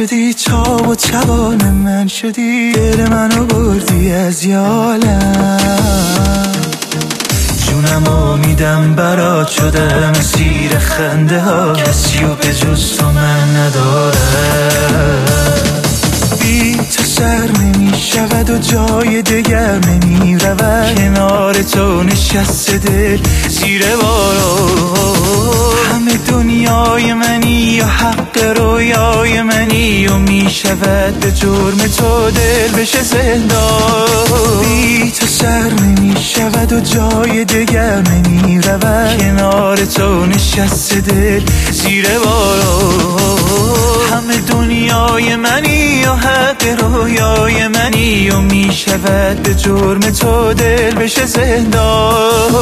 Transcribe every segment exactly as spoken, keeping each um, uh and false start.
شدی، تاب و توان من شدی، دل منو بردی از یالم. جونمو میدم برات، شدم اسیر خنده ها، کسی و به جز تو من ندارم. بی تو سر نمی شود و جای دگر نمی رود، کنار تو نشسته دل زیر بارو. همه دنیای منی و حق رویای منی و می شود به جرم تو دل بشه زندان. بی تو سر نمی شود و جای دگر نمی رود، کنار تو نشسته دل زیر بارو. همه دنیای منی و حق رویای منی و می شود به جرم تو دل بشه زندان.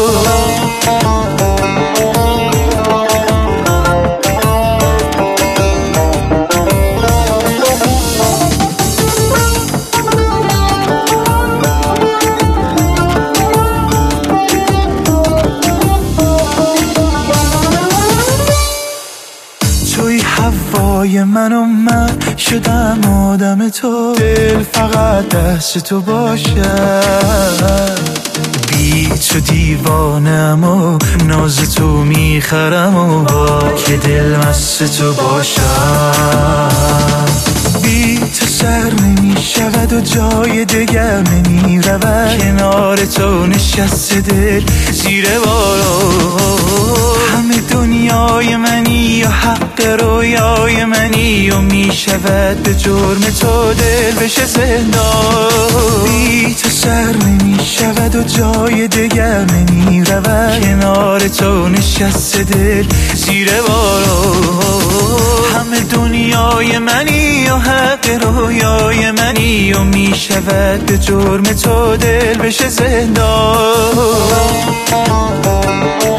توی هوای من و من شدم آدم تو، دل فقط دست تو باشد. بی تو دیوانم و ناز تو میخرم و با که دل مست تو باشم. بی تو سر نمی شود و جای دگر نمی رود، کنار تو نشسته دل زیر بارو. همه دنیای منی و حق رویای منی و می شود به جرم تو دل بشه زندان. بی تو سر نمی شود و جای دگر نمی رود، کنار تو نشسته دل زیر بارو. همه دنیای منی و حق رویای منی و می شود به جرم تو دل بشه زندان.